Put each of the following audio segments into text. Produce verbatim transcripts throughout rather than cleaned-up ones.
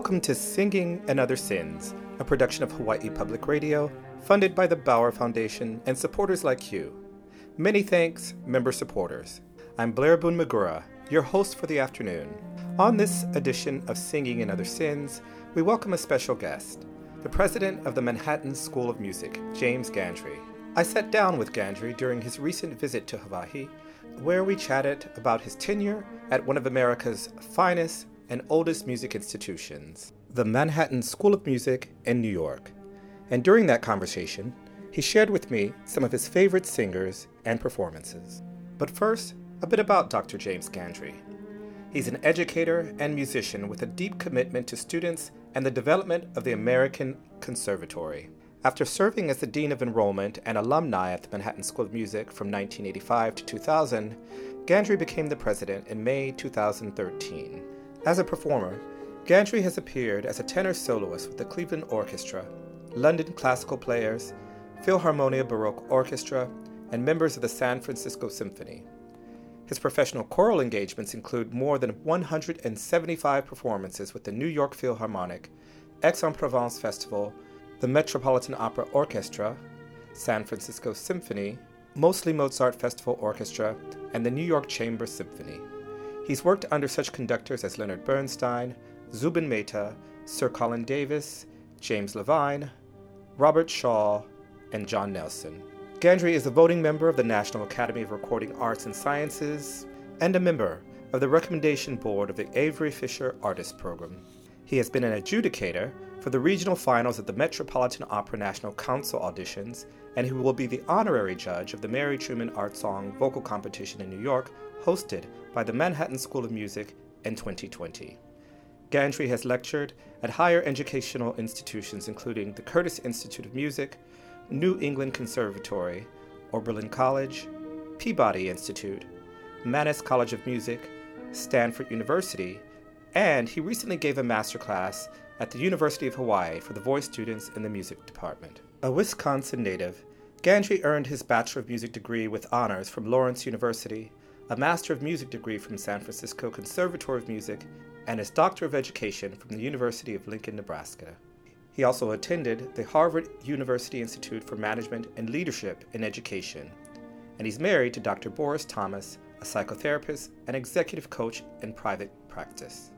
Welcome to Singing and Other Sins, a production of Hawaii Public Radio, funded by the Bauer Foundation and supporters like you. Many thanks, member supporters. I'm Blair Boone Magura, your host for the afternoon. On this edition of Singing and Other Sins, we welcome a special guest, the president of the Manhattan School of Music, James Gandry. I sat down with Gandry during his recent visit to Hawaii, where we chatted about his tenure at one of America's finest and oldest music institutions, the Manhattan School of Music in New York. And during that conversation, he shared with me some of his favorite singers and performances. But first, a bit about Doctor James Gandry. He's an educator and musician with a deep commitment to students and the development of the American Conservatory. After serving as the Dean of Enrollment and alumni at the Manhattan School of Music from nineteen eighty-five to two thousand, Gandry became the president in May two thousand thirteen. As a performer, Gandry has appeared as a tenor soloist with the Cleveland Orchestra, London Classical Players, Philharmonia Baroque Orchestra, and members of the San Francisco Symphony. His professional choral engagements include more than one hundred seventy-five performances with the New York Philharmonic, Aix-en-Provence Festival, the Metropolitan Opera Orchestra, San Francisco Symphony, Mostly Mozart Festival Orchestra, and the New York Chamber Symphony. He's worked under such conductors as Leonard Bernstein, Zubin Mehta, Sir Colin Davis, James Levine, Robert Shaw, and John Nelson. Gandry is a voting member of the National Academy of Recording Arts and Sciences and a member of the Recommendation Board of the Avery Fisher Artist Program. He has been an adjudicator for the regional finals of the Metropolitan Opera National Council auditions, and he will be the honorary judge of the Mary Truman Art Song Vocal Competition in New York, hosted by the Manhattan School of Music in twenty twenty. Gandry has lectured at higher educational institutions including the Curtis Institute of Music, New England Conservatory, Oberlin College, Peabody Institute, Mannes College of Music, Stanford University, and he recently gave a masterclass at the University of Hawaii for the voice students in the music department. A Wisconsin native, Gandry earned his Bachelor of Music degree with honors from Lawrence University, a Master of Music degree from San Francisco Conservatory of Music, and his Doctor of Education from the University of Lincoln, Nebraska. He also attended the Harvard University Institute for Management and Leadership in Education, and he's married to Doctor Boris Thomas, a psychotherapist and executive coach in private practice.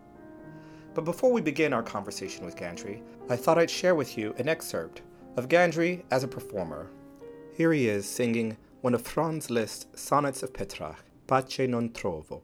But before we begin our conversation with Gandry, I thought I'd share with you an excerpt of Gandry as a performer. Here he is singing one of Franz Liszt's Sonnets of Petrarch, Pace non trovo.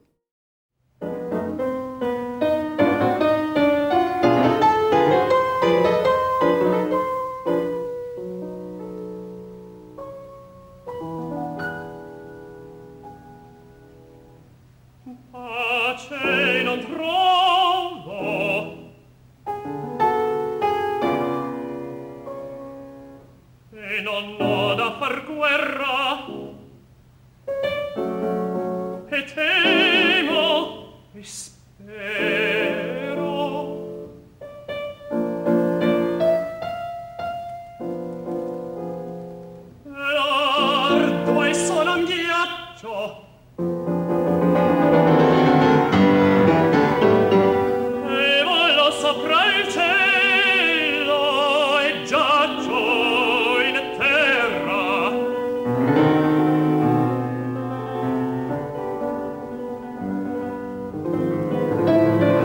Thank you.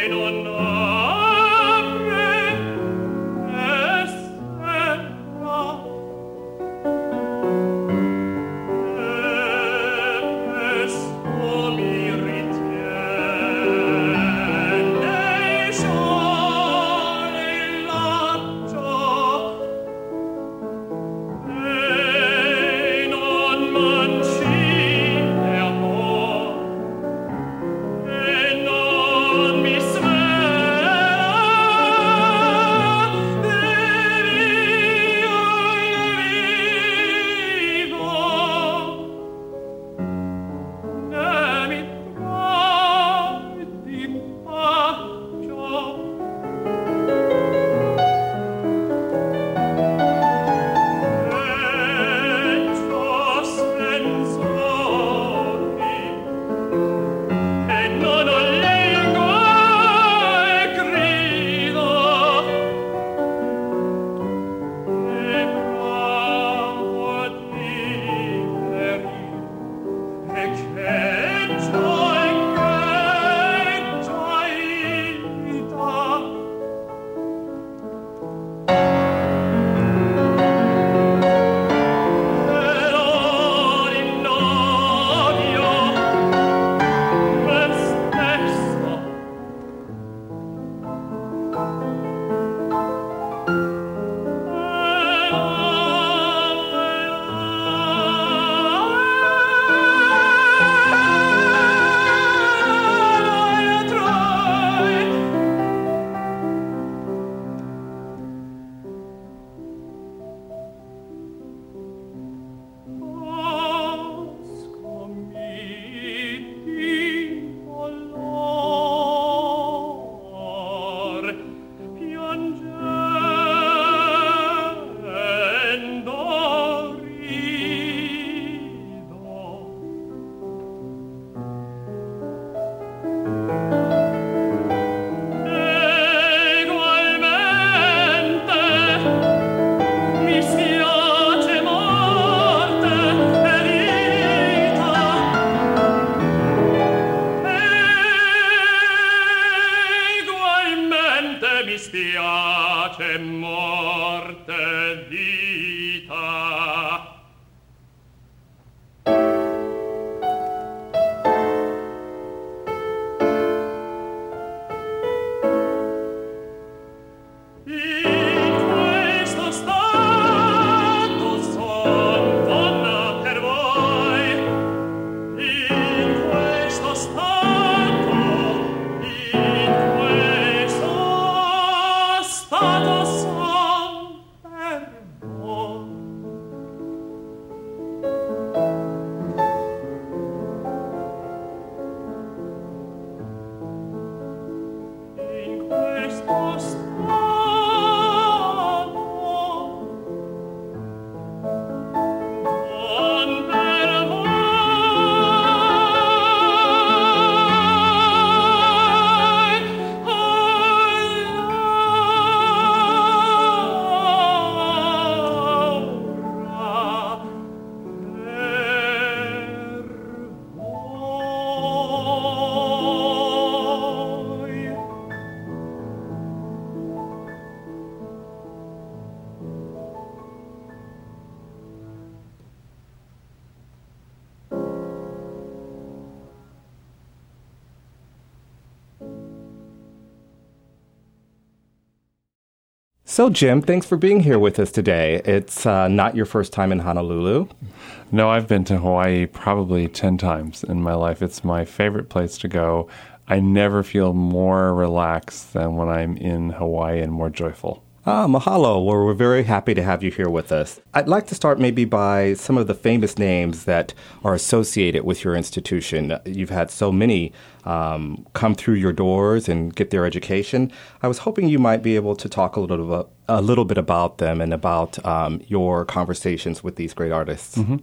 So, Jim, thanks for being here with us today. It's uh, not your first time in Honolulu. No, I've been to Hawaii probably ten times in my life. It's my favorite place to go. I never feel more relaxed than when I'm in Hawaii and more joyful. Ah, mahalo. Well, we're very happy to have you here with us. I'd like to start maybe by some of the famous names that are associated with your institution. You've had so many um, come through your doors and get their education. I was hoping you might be able to talk a little bit, a little bit about them and about um, your conversations with these great artists. Mm-hmm.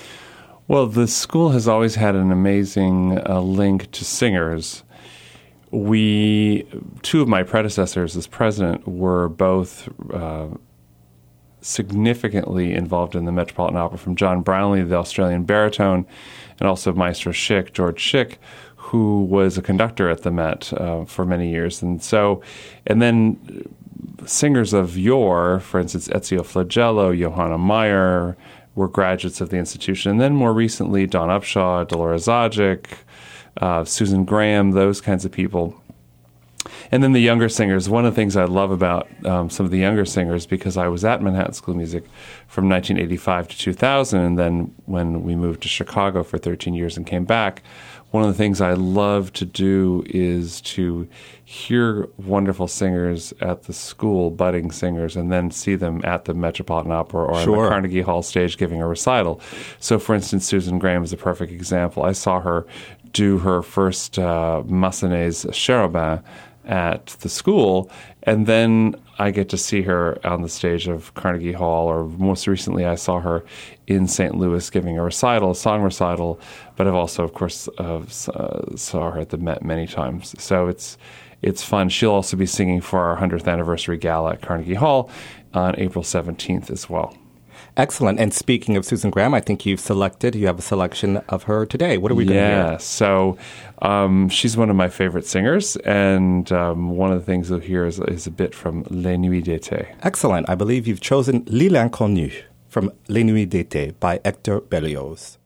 Well, the school has always had an amazing uh, link to singers. We, two of my predecessors as president were both uh, significantly involved in the Metropolitan Opera, from John Brownlee, the Australian baritone, and also Maestro Schick, George Schick, who was a conductor at the Met uh, for many years. And so, and then singers of yore, for instance, Ezio Flagello, Johanna Meyer, were graduates of the institution. And then more recently, Dawn Upshaw, Dolores Zajic, uh, Susan Graham, those kinds of people. And then the younger singers. One of the things I love about um, some of the younger singers, because I was at Manhattan School of Music from nineteen eighty-five to two thousand, and then when we moved to Chicago for thirteen years and came back, one of the things I love to do is to hear wonderful singers at the school, budding singers, and then see them at the Metropolitan Opera or Sure. on the Carnegie Hall stage giving a recital. So, for instance, Susan Graham is a perfect example. I saw her do her first uh, Massenet's Cherubin at the school, and then I get to see her on the stage of Carnegie Hall, or most recently I saw her in Saint Louis giving a recital, a song recital, but I've also, of course, uh, uh, saw her at the Met many times. So it's it's fun. She'll also be singing for our one hundredth anniversary gala at Carnegie Hall on April seventeenth as well. Excellent. And speaking of Susan Graham, I think you've selected, you have a selection of her today. What are we going to yeah, hear? so um, she's one of my favorite singers, and um, one of the things you'll hear is, is a bit from Les Nuits d'été. Excellent. I believe you've chosen L'Île Inconnue from Les Nuits d'été by Hector Berlioz.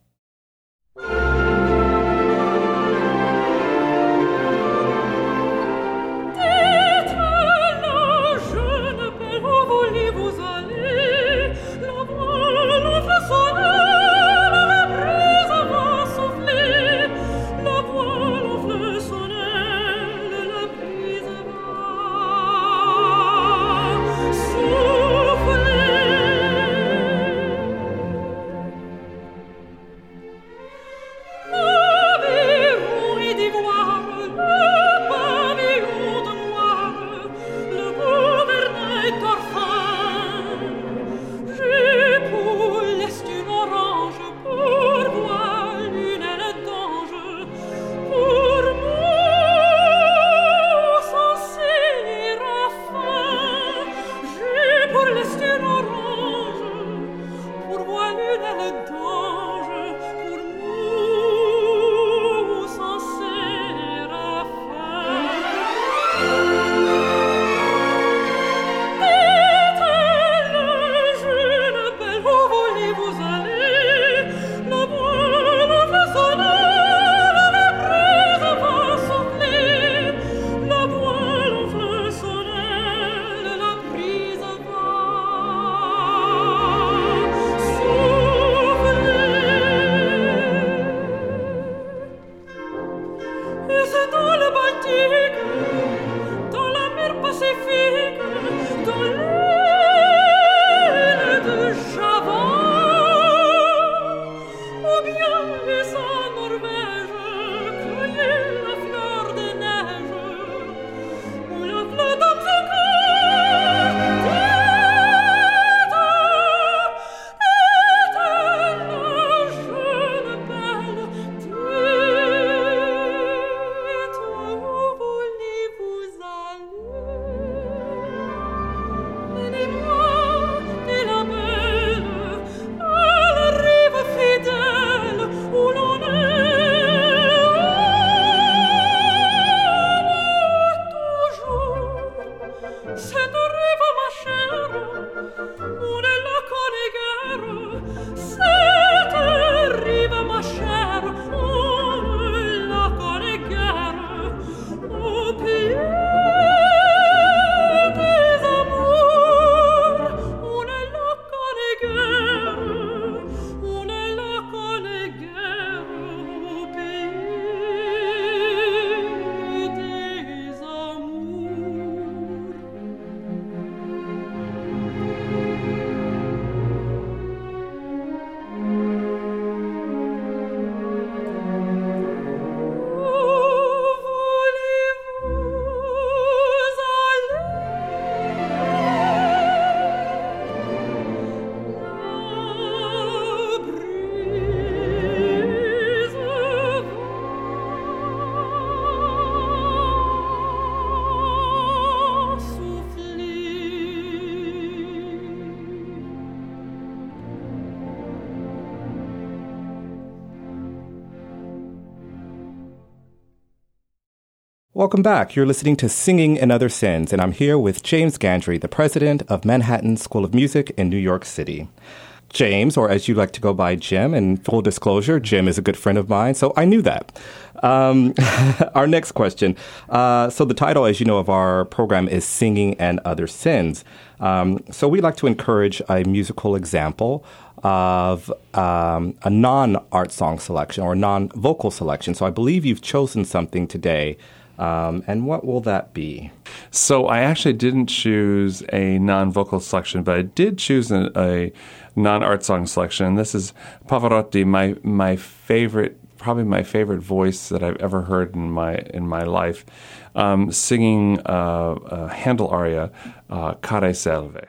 Welcome back. You're listening to Singing and Other Sins, and I'm here with James Gandry, the president of Manhattan School of Music in New York City. James, or as you like to go by, Jim, and full disclosure, Jim is a good friend of mine, so I knew that. Um, our next question. Uh, so the title, as you know, of our program is Singing and Other Sins. Um, so we like to encourage a musical example of um, a non-art song selection or non-vocal selection. So I believe you've chosen something today. Um, and what will that be? So I actually didn't choose a non-vocal selection, but I did choose a, a non-art song selection. This is Pavarotti, my my favorite, probably my favorite voice that I've ever heard in my in my life, um, singing uh, a Handel aria, uh, Care Selve.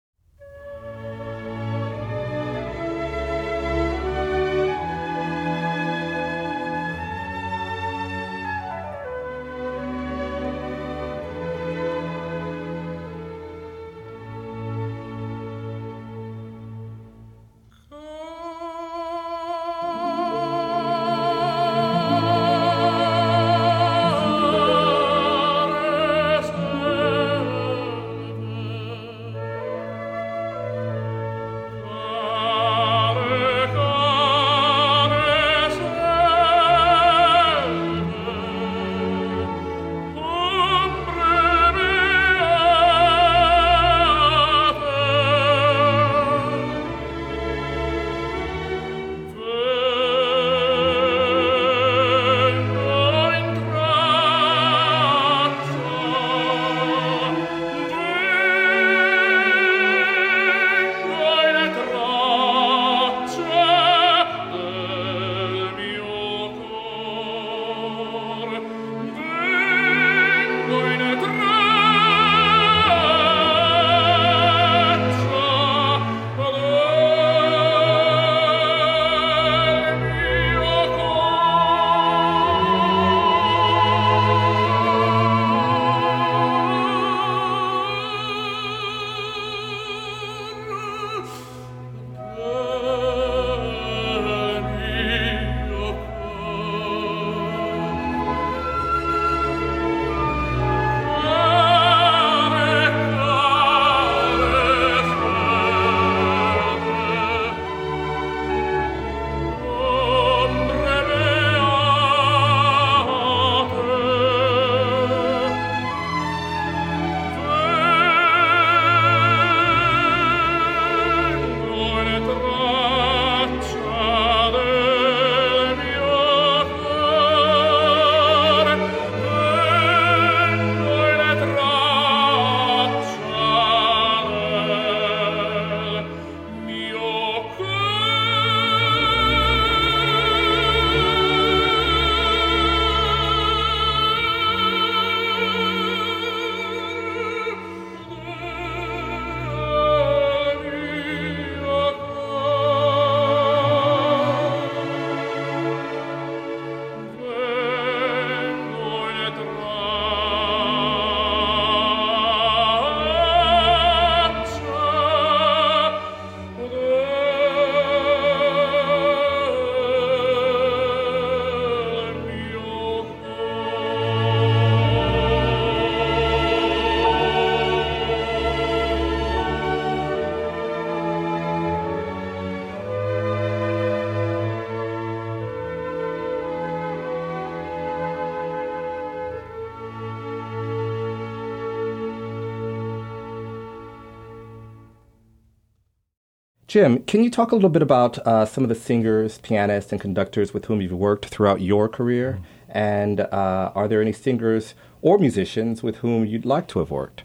Jim, can you talk a little bit about uh, some of the singers, pianists, and conductors with whom you've worked throughout your career? Mm-hmm. And uh, are there any singers or musicians with whom you'd like to have worked?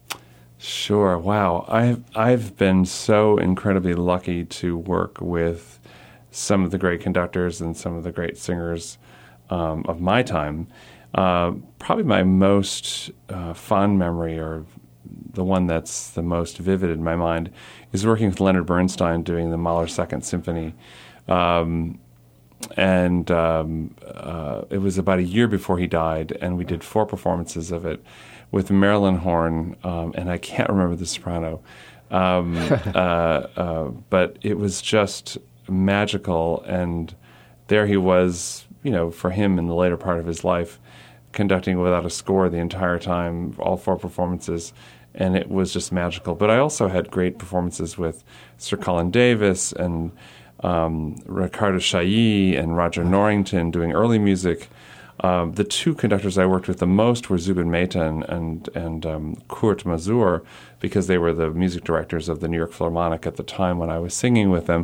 Sure. Wow. I've, I've been so incredibly lucky to work with some of the great conductors and some of the great singers um, of my time. Uh, probably my most uh, fond memory, or the one that's the most vivid in my mind, is working with Leonard Bernstein doing the Mahler Second Symphony. Um, and um, uh, it was about a year before he died, and we did four performances of it with Marilyn Horne, um, and I can't remember the soprano. Um, uh, uh, but it was just magical, and there he was, you know, for him in the later part of his life, conducting without a score the entire time, all four performances, and it was just magical. But I also had great performances with Sir Colin Davis and um, Ricardo Chailly and Roger Norrington doing early music. Um, the two conductors I worked with the most were Zubin Mehta and, and, and um, Kurt Masur, because they were the music directors of the New York Philharmonic at the time when I was singing with them.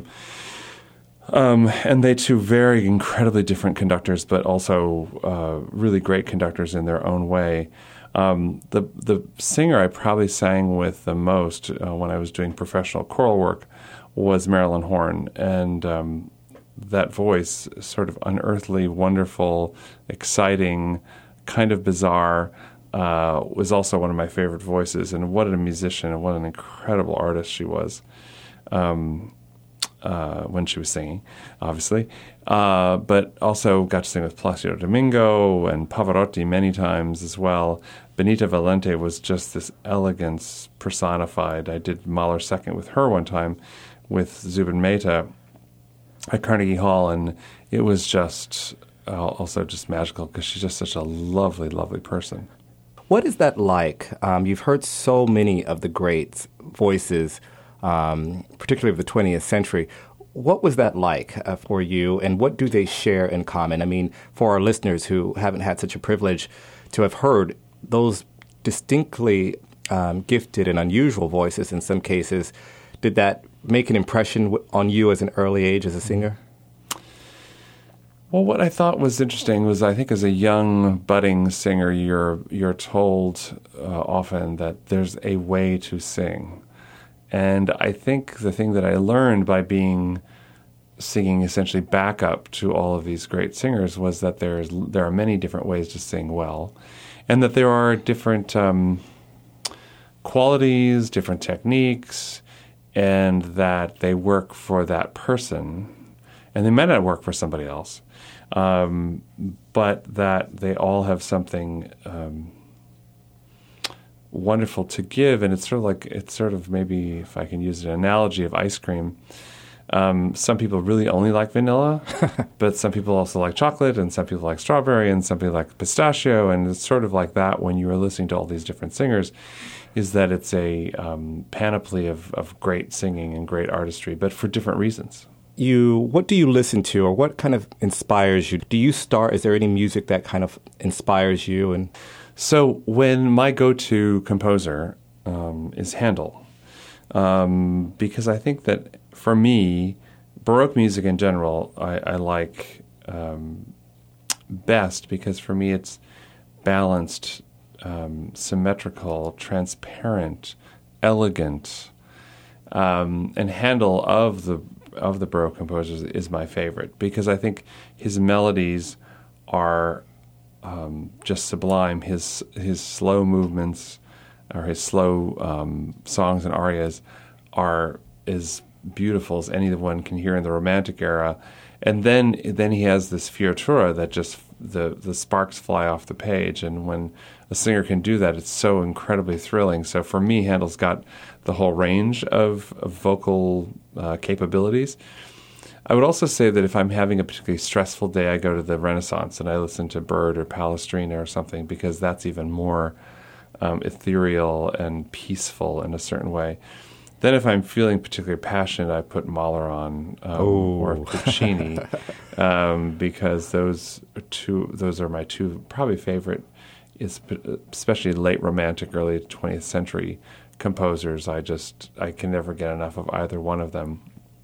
Um, and they two very incredibly different conductors, but also uh, really great conductors in their own way. Um, the the singer I probably sang with the most uh, when I was doing professional choral work was Marilyn Horne, and um, that voice, sort of unearthly, wonderful, exciting, kind of bizarre, uh, was also one of my favorite voices. And what a musician and what an incredible artist she was um, uh, when she was singing, obviously. Uh, but also got to sing with Placido Domingo and Pavarotti many times as well. Benita Valente was just this elegance personified. I did Mahler Second with her one time with Zubin Mehta at Carnegie Hall, and it was just uh, also just magical because she's just such a lovely, lovely person. What is that like? Um, you've heard so many of the great voices, um, particularly of the twentieth century. What was that like uh, for you, and what do they share in common? I mean, for our listeners who haven't had such a privilege to have heard those distinctly um, gifted and unusual voices in some cases, did that make an impression w- on you as an early age as a singer? Well, what I thought was interesting was, I think as a young budding singer, you're you're told uh, often that there's a way to sing. And I think the thing that I learned by being singing essentially backup to all of these great singers was that there's there are many different ways to sing well, and that there are different um, qualities, different techniques, and that they work for that person, and they might not work for somebody else, um, but that they all have something um, wonderful to give. And it's sort of like, it's sort of maybe, if I can use an analogy of ice cream, um, some people really only like vanilla, but some people also like chocolate, and some people like strawberry, and some people like pistachio, and it's sort of like that when you are listening to all these different singers, is that it's a um, panoply of, of great singing and great artistry, but for different reasons. You, what do you listen to, or what kind of inspires you? Do you start, is there any music that kind of inspires you? And So when my go-to composer um, is Handel, um, because I think that for me, Baroque music in general, I, I like um, best because for me it's balanced, um, symmetrical, transparent, elegant, um, and Handel of the of the Baroque composers is my favorite because I think his melodies are um, just sublime. His his slow movements or his slow um, songs and arias are as beautiful as anyone can hear in the Romantic era. And then then he has this fioritura that just the the sparks fly off the page, and when a singer can do that, it's so incredibly thrilling. So for me, Handel's got the whole range of, of vocal uh, capabilities. I would also say that if I'm having a particularly stressful day, I go to the Renaissance and I listen to Byrd or Palestrina or something, because that's even more um, ethereal and peaceful in a certain way. Then if I'm feeling particularly passionate, I put Mahler on um, or Puccini, um, because those are two those are my two probably favorite, especially late Romantic, early twentieth century composers. I just I can never get enough of either one of them.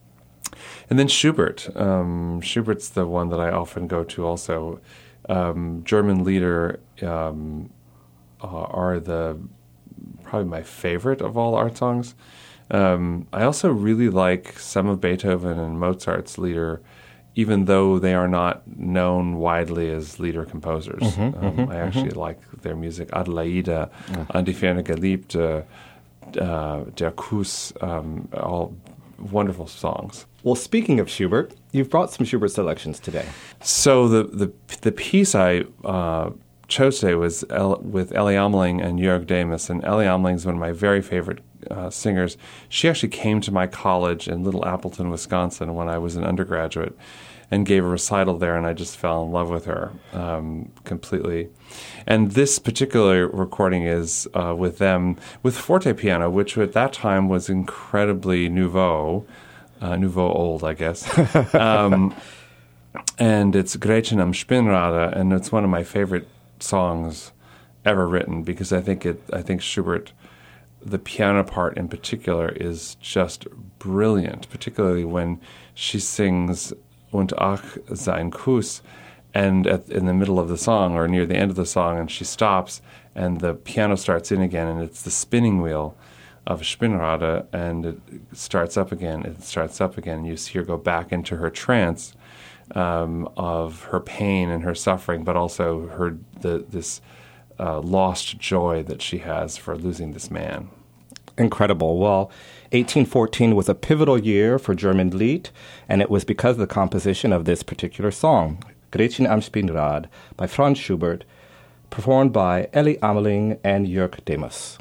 And then Schubert. Um, Schubert's the one that I often go to also. Um, German Lieder um, uh, are the probably my favorite of all art songs. Um, I also really like some of Beethoven and Mozart's Lieder, even though they are not known widely as Lieder composers. Mm-hmm, um, mm-hmm, I actually mm-hmm. like their music. Adelaide, yeah. An die Ferne Geliebte, uh, Der Kuss, um, all wonderful songs. Well, speaking of Schubert, you've brought some Schubert selections today. So the the, the piece I uh, chose today was El, with Ellie Ameling and Jörg Demus, and Ellie Ameling is one of my very favorite uh, singers. She actually came to my college in Little Appleton, Wisconsin when I was an undergraduate, and gave a recital there, and I just fell in love with her um, completely. And this particular recording is uh, with them with forte piano, which at that time was incredibly nouveau, uh, nouveau old, I guess. um, and it's Gretchen am Spinnrade, and it's one of my favorite songs ever written, because I think it. I think Schubert, the piano part in particular, is just brilliant, particularly when she sings Und ach, sein Kuss, and at, in the middle of the song, or near the end of the song, and she stops, and the piano starts in again, and it's the spinning wheel of Spinnrade, and it starts up again, it starts up again, and you see her go back into her trance um, of her pain and her suffering, but also her the this uh, lost joy that she has for losing this man. Incredible. Well, eighteen fourteen was a pivotal year for German Lied, and it was because of the composition of this particular song, Gretchen am Spinnrad, by Franz Schubert, performed by Elli Ameling and Jörg Demus.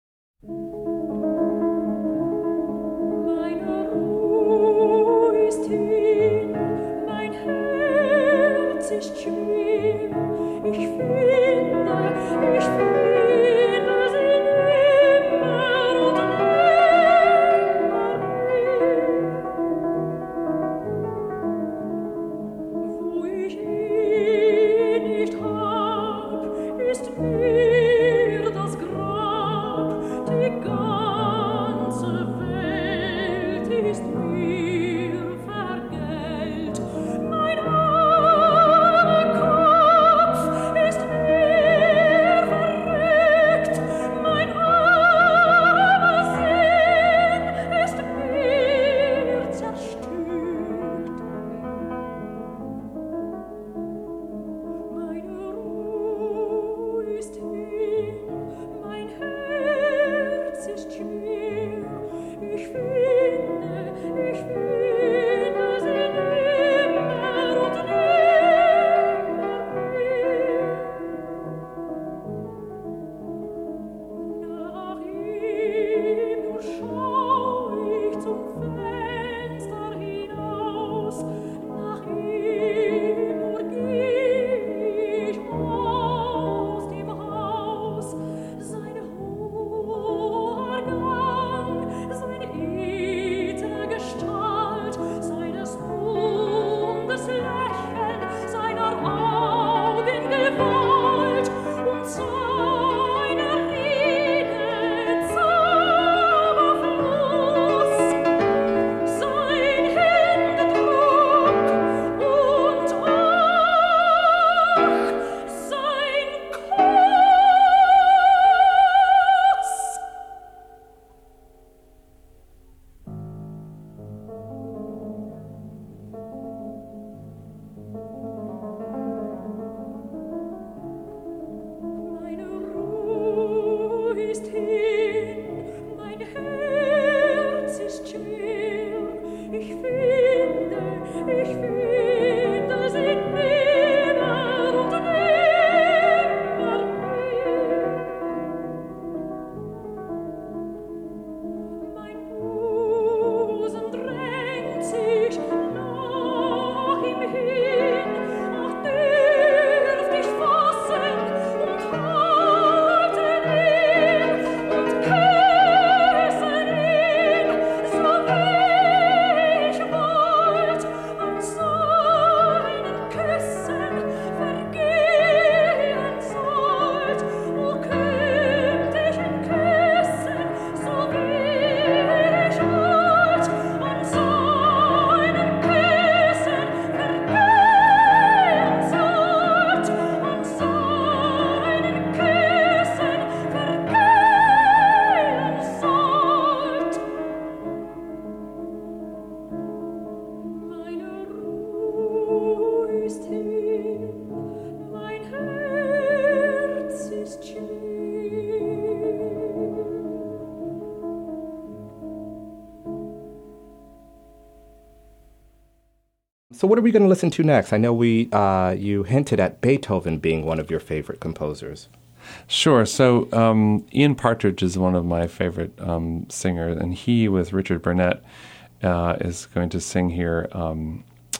So what are we going to listen to next? I know we uh, you hinted at Beethoven being one of your favorite composers. Sure. So um, Ian Partridge is one of my favorite um, singers, and he, with Richard Burnett, uh, is going to sing here um,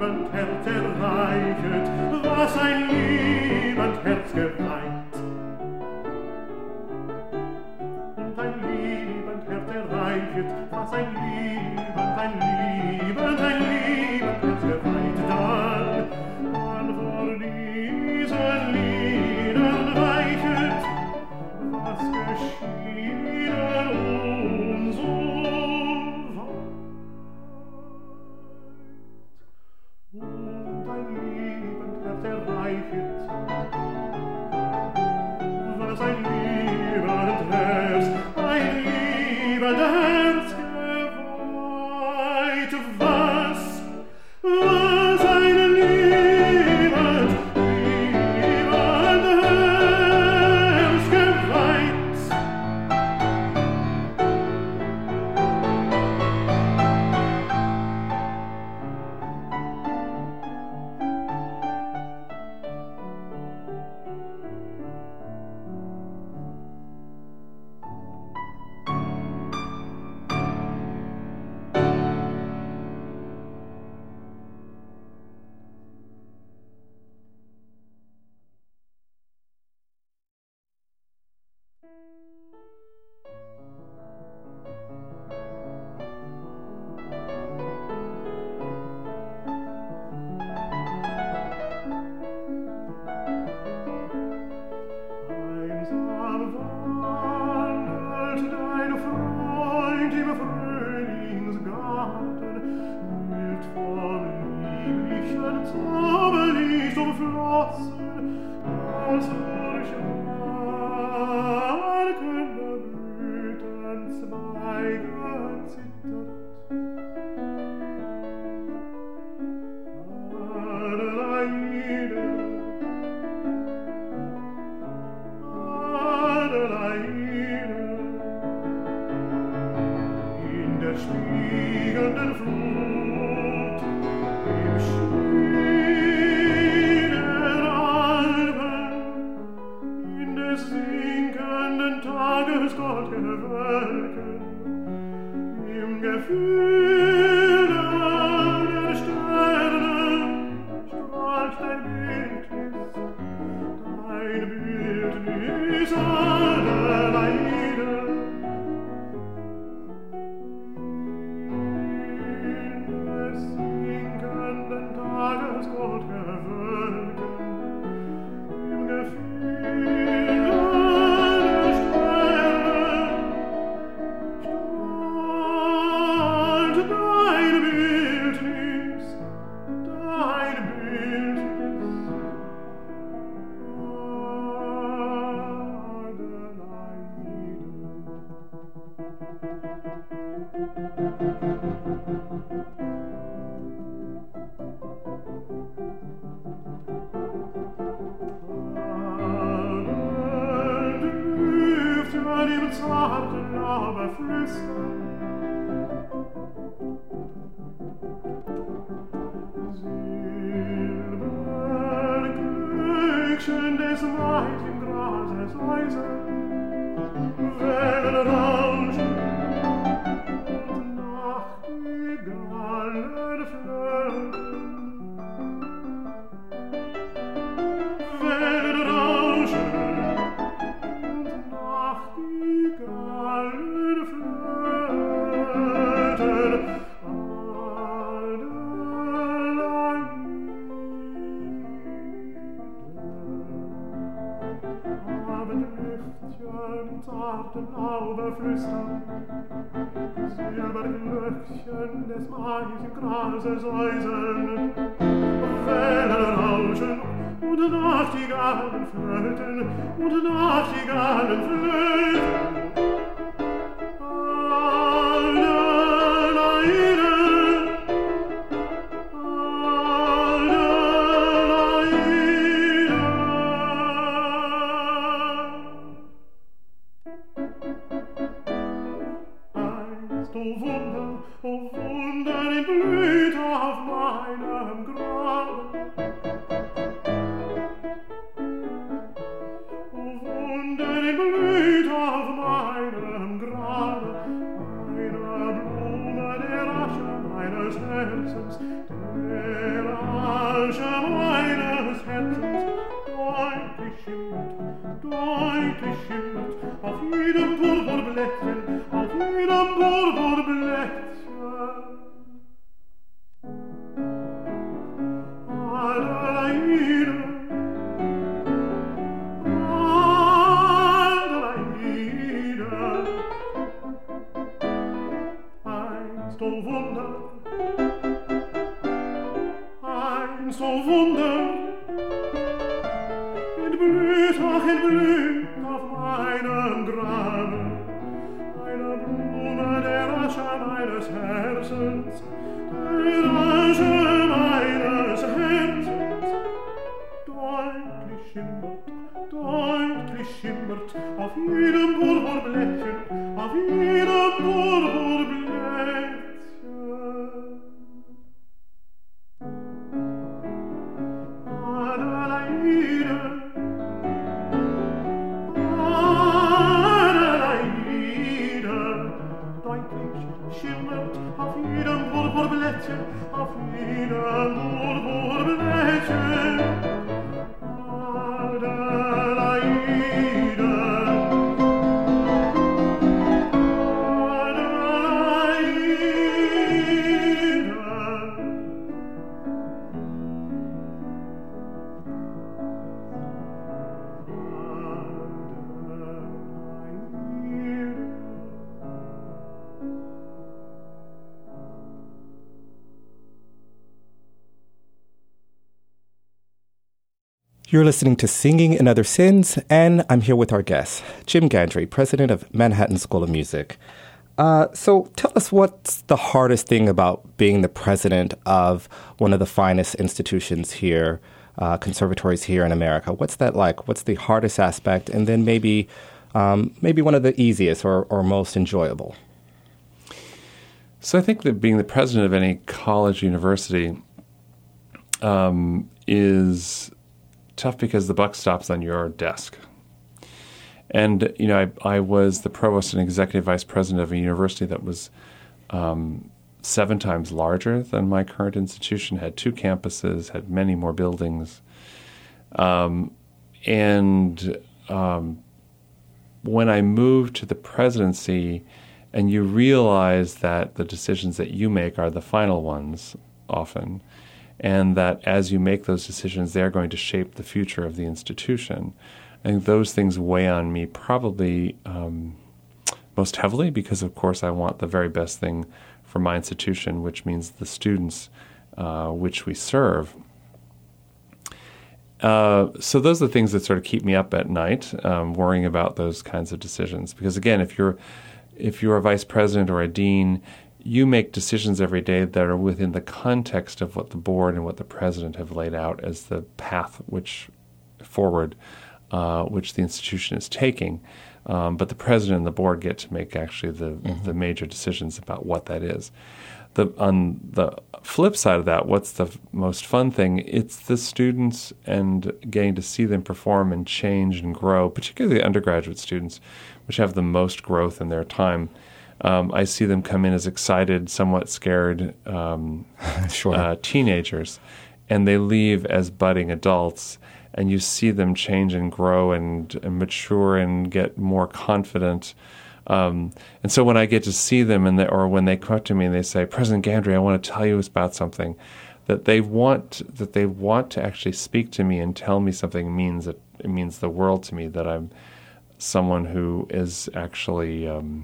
liebend Herz erreichet, was ein liebend Herz geweiht. Und ein liebend Herz erreichet, was ein liebend, ein liebend, ein liebend Herz geweiht, dann, dann vor diesen Liedern weichet, was geschieden uns so weit. Und ein liebend Herz erreichet, was ein liebend Herz, ein liebend Herz geweiht, was, was ein liebend, liebend Herz geweiht. Einsam wandelt dein Freund im Frühlingsgarten, wild vom lieblichen Zauberlicht umflossen, als durch walkende Blütenzweige zittert. Adelaide, Adelaide, in der schwiegenden Flut, im schienen Alpen, in des sinkenden Tages goldene Wolken, im Gefühl der Sterne strahlt dein Bildnis, dein Bildnis, Adelaide. In des sinkenden Tages goldene Wolken, im Gefühl der Sterne strahlt dein Bildnis, dein Bildnis, an dem zarten Laube flüstern. Silberglöckchen des Maid im Grase säuseln, Wellen rauschen und Nachtigallen flöten. Wellen rauschen und Nachtigallen flöten. Abendlüftchen im zarten Laube flüstern, Silberglöckchen des Mais im Grase säuseln, Wellen rauschen und Nachtigallen flöten, und Nachtigallen flöten. Adelaide, Einst, o Wunder, o Wunder, in Blüte auf meinem Grabe. O Wunder, in Blüte auf meinem meines Herzens, der Asche meines Herzens, deutlich schimmert, deutlich schimmert, auf jedem Purpurblättchen, auf jedem Purpurblättchen. Adelaide, einst, oh Wunder, einst, oh Wunder, entblüht, ach entblüht auf meinem Grabe, eine Blume der Asche meines Herzens, der Asche meines Herzens, deutlich schimmert, deutlich schimmert, auf jedem Purpurblättchen, auf jedem Purpurblättchen. Adelaide, Adelaide, deutlich schimmert, auf jedem Purpurblättchen, auf jedem Purpurblättchen. Adelaide, You're listening to Singing and Other Sins, and I'm here with our guest, Jim Gandry, president of Manhattan School of Music. Uh, so tell us, what's the hardest thing about being the president of one of the finest institutions here, uh, conservatories here in America? What's that like? What's the hardest aspect? And then maybe um, maybe one of the easiest or, or most enjoyable? So I think that being the president of any college, university um, is tough because the buck stops on your desk. And, you know, I, I was the provost and executive vice president of a university that was um, seven times larger than my current institution, had two campuses, had many more buildings. Um, and um, when I moved to the presidency, and you realize that the decisions that you make are the final ones often, and that as you make those decisions, they're going to shape the future of the institution. I think those things weigh on me probably um, most heavily because, of course, I want the very best thing for my institution, which means the students uh, which we serve. Uh, so those are the things that sort of keep me up at night, um, worrying about those kinds of decisions. Because, again, if you're if you're a vice president or a dean, you make decisions every day that are within the context of what the board and what the president have laid out as the path which forward, uh, which the institution is taking. Um, but the president and the board get to make actually the, mm-hmm. the major decisions about what that is. The, on the flip side of that, what's the f- most fun thing? It's the students and getting to see them perform and change and grow, particularly undergraduate students, which have the most growth in their time. Um, I see them come in as excited, somewhat scared um, sure. uh, teenagers, and they leave as budding adults, and you see them change and grow and, and mature and get more confident. Um, and so when I get to see them, and they, or when they come up to me and they say, President Gandry, I want to tell you about something, that they want that they want to actually speak to me and tell me something means that it means the world to me, that I'm someone who is actually um,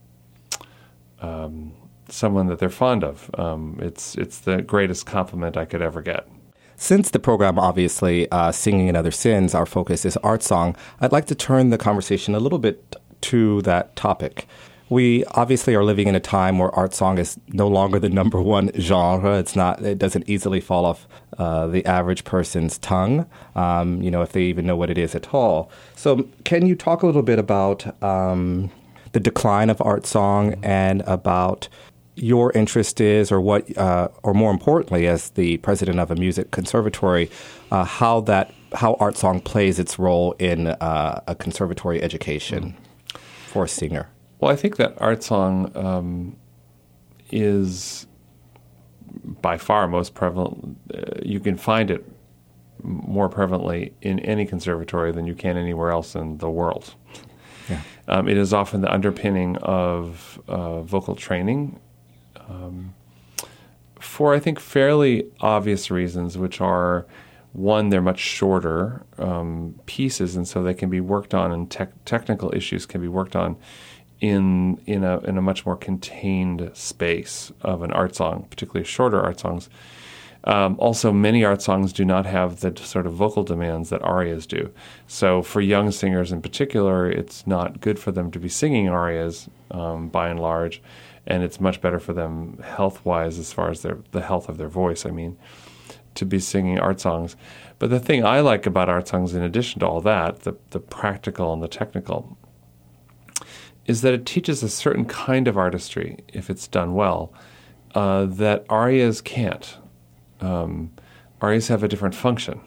um, someone that they're fond of. Um, it's it's the greatest compliment I could ever get. Since the program, obviously, uh, Singing and Other Sins, our focus is art song, I'd like to turn the conversation a little bit to that topic. We obviously are living in a time where art song is no longer the number one genre. It's not. It doesn't easily fall off uh, the average person's tongue, um, you know, if they even know what it is at all. So can you talk a little bit about um, the decline of art song and about your interest is, or what, uh, or more importantly, as the president of a music conservatory, uh, how that how art song plays its role in uh, a conservatory education mm. for a singer? Well, I think that art song um, is by far most prevalent. Uh, you can find it more prevalently in any conservatory than you can anywhere else in the world. Yeah. Um, it is often the underpinning of uh, vocal training um, for, I think, fairly obvious reasons, which are, one, they're much shorter um, pieces, and so they can be worked on, and tech technical issues can be worked on in in a in a much more contained space of an art song, particularly shorter art songs. Um, also, many art songs do not have the sort of vocal demands that arias do. So for young singers in particular, it's not good for them to be singing arias um, by and large, and it's much better for them health-wise, as far as their the health of their voice, I mean, to be singing art songs. But the thing I like about art songs, in addition to all that, the, the practical and the technical, is that it teaches a certain kind of artistry, if it's done well, uh, that arias can't. Um, arias have a different function.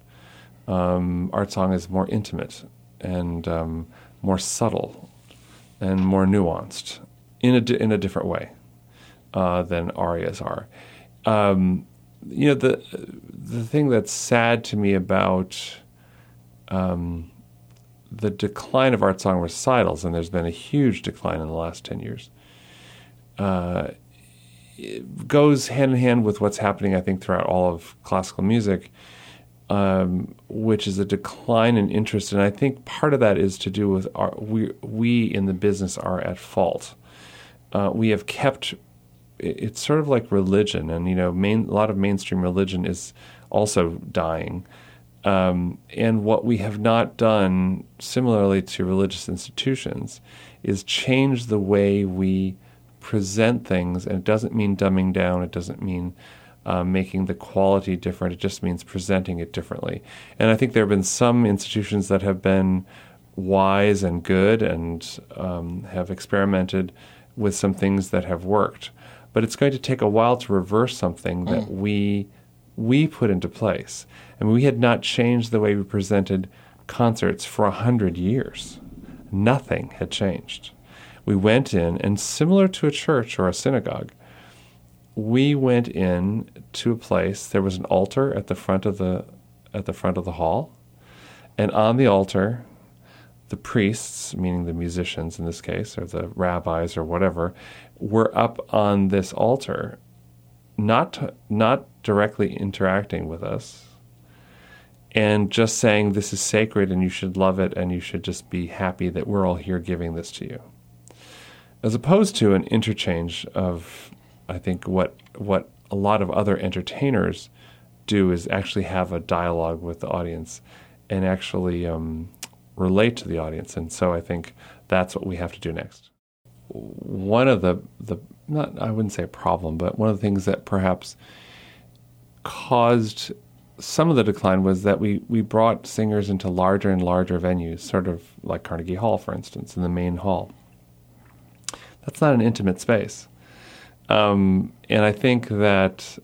Um, art song is more intimate and um, more subtle and more nuanced in a, di- in a different way uh, than arias are. Um, you know, the the thing that's sad to me about um, the decline of art song recitals, and there's been a huge decline in the last ten years, uh, it goes hand in hand with what's happening, I think, throughout all of classical music, um, which is a decline in interest. And I think part of that is to do with our, we, we in the business are at fault. Uh, we have kept, it's sort of like religion, and, you know, main, a lot of mainstream religion is also dying. Um, and what we have not done, similarly to religious institutions, is change the way we present things. And it doesn't mean dumbing down. It doesn't mean uh, making the quality different. It just means presenting it differently. And I think there have been some institutions that have been wise and good and um, have experimented with some things that have worked. But it's going to take a while to reverse something that mm. we we put into place. And we had not changed the way we presented concerts for a hundred years. Nothing had changed. We went in, and similar to a church or a synagogue, we went in to a place. There was an altar at the front of the at the front of the hall, and on the altar, the priests, meaning the musicians in this case, or the rabbis or whatever, were up on this altar, not not directly interacting with us, and just saying, this is sacred and you should love it and you should just be happy that we're all here giving this to you. As opposed to an interchange of, I think, what what a lot of other entertainers do is actually have a dialogue with the audience and actually um, relate to the audience. And so I think that's what we have to do next. One of the, the not I wouldn't say a problem, but one of the things that perhaps caused some of the decline was that we, we brought singers into larger and larger venues, sort of like Carnegie Hall, for instance, in the main hall. That's not an intimate space. Um, and I think that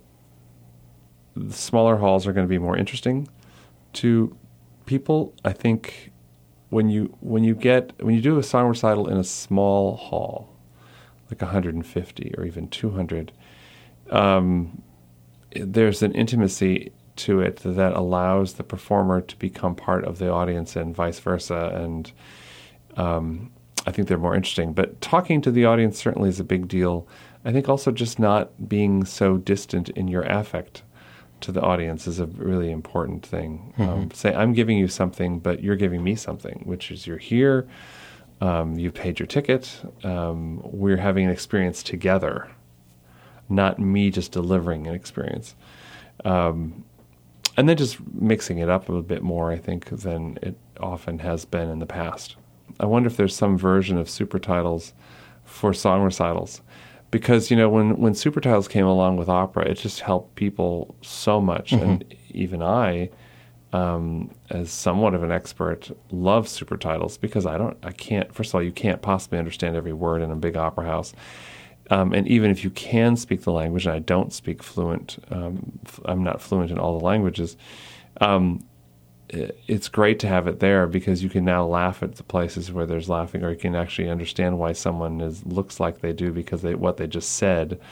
the smaller halls are going to be more interesting to people. I think when you when you get when you do a song recital in a small hall, like one hundred fifty or even two hundred, um, there's an intimacy to it that allows the performer to become part of the audience and vice versa. And um, I think they're more interesting. But talking to the audience certainly is a big deal. I think also just not being so distant in your affect to the audience is a really important thing. Mm-hmm. Um, say, I'm giving you something, but you're giving me something, which is you're here, um, you've paid your ticket, um, we're having an experience together, not me just delivering an experience. Um, and then just mixing it up a little bit more, I think, than it often has been in the past. I wonder if there's some version of super titles for song recitals. Because, you know, when, when super titles came along with opera, it just helped people so much. Mm-hmm. And even I, um, as somewhat of an expert, love super titles because I don't, I can't, first of all, you can't possibly understand every word in a big opera house. Um, and even if you can speak the language, and I don't speak fluent, um, I'm not fluent in all the languages, um, it's great to have it there because you can now laugh at the places where there's laughing, or you can actually understand why someone is looks like they do because they what they just said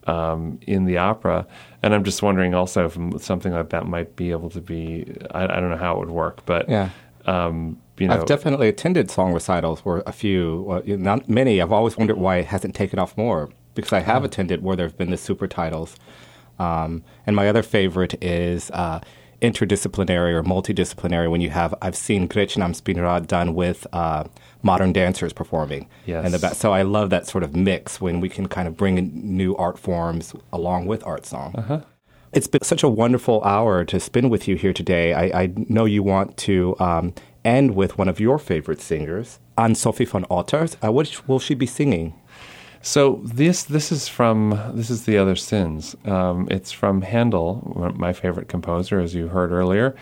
um, in the opera. And I'm just wondering also if something like that might be able to be, I, I don't know how it would work, but yeah. um, you know. I've definitely attended song recitals where a few, well, not many. I've always wondered why it hasn't taken off more, because I have mm. attended where there have been the super titles. Um, and my other favorite is uh, interdisciplinary or multidisciplinary, when you have, I've seen Gretchen am Spinnrad done with uh, modern dancers performing. Yes. And the ba- so I love that sort of mix when we can kind of bring in new art forms along with art song. Uh-huh. It's been such a wonderful hour to spend with you here today. I, I know you want to um, end with one of your favorite singers, Anne-Sophie von Otter. Uh, what will she be singing? So this this is from this is The Other Sins. Um, it's from Handel, my favorite composer, as you heard earlier,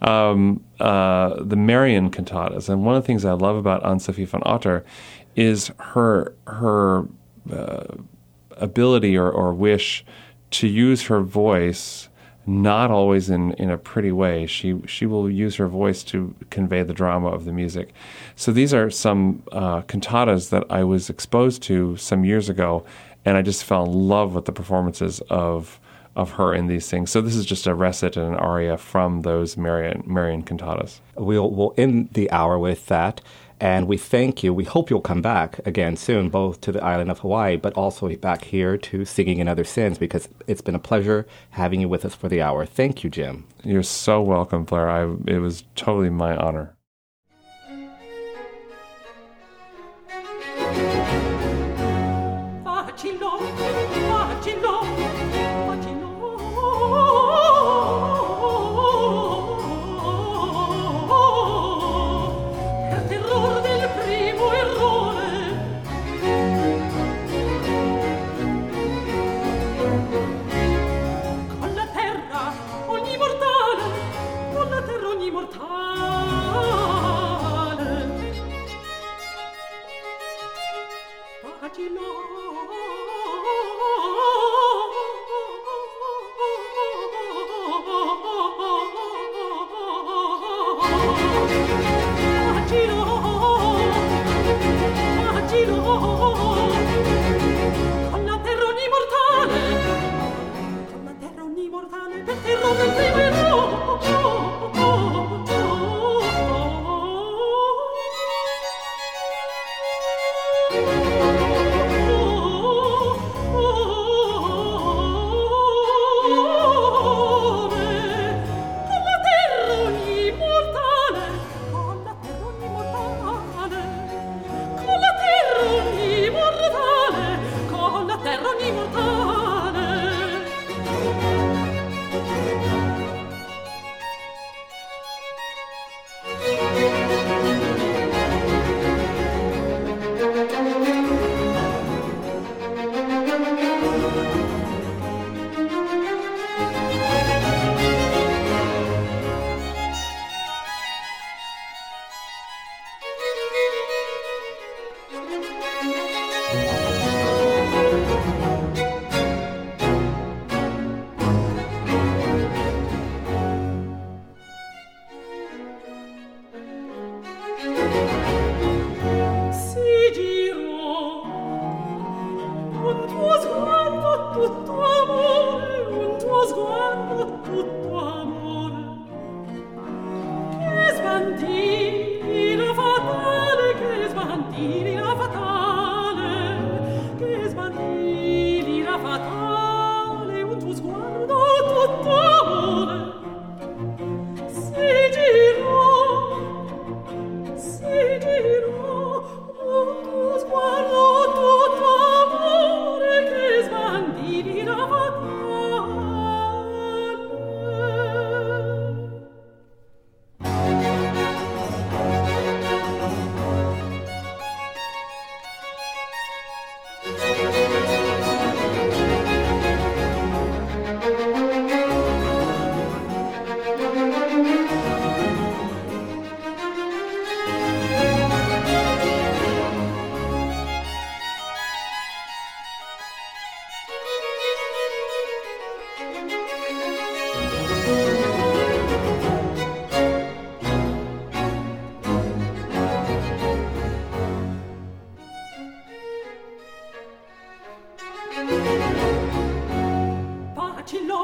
um, uh, the Marian cantatas. And one of the things I love about Anne-Sophie von Otter is her her uh, ability or, or wish to use her voice, not always in, in a pretty way. She she will use her voice to convey the drama of the music. So these are some uh, cantatas that I was exposed to some years ago, and I just fell in love with the performances of of her in these things. So this is just a recit and an aria from those Marian, Marian cantatas. We'll, we'll end the hour with that. And we thank you. We hope you'll come back again soon, both to the island of Hawaii, but also back here to Singing in Other Sins, because it's been a pleasure having you with us for the hour. Thank you, Jim. You're so welcome, Blair. I, it was totally my honor. Con la terra ogni mortale, con la terra ogni mortale.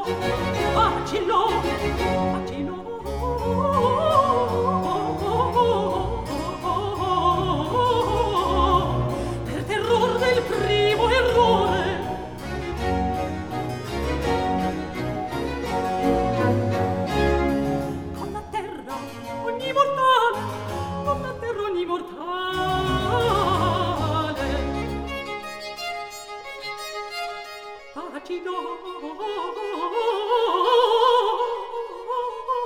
vacillò, vacillò. Per terror del primo errore. Con la terra ogni mortale, con la terra ogni mortale. Vacillò.